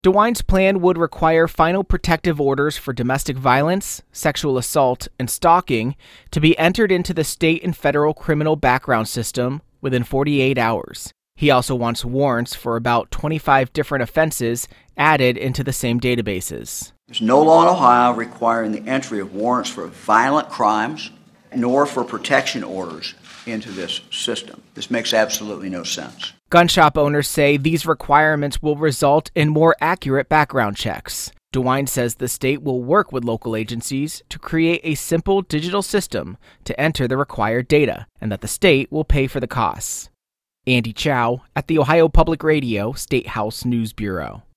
DeWine's plan would require final protective orders for domestic violence, sexual assault, and stalking to be entered into the state and federal criminal background system within 48 hours. He also wants warrants for about 25 different offenses added into the same databases. There's no law in Ohio requiring the entry of warrants for violent crimes nor for protection orders into this system. This makes absolutely no sense. Gun shop owners say these requirements will result in more accurate background checks. DeWine says the state will work with local agencies to create a simple digital system to enter the required data, and that the state will pay for the costs. Andy Chow at the Ohio Public Radio State House News Bureau.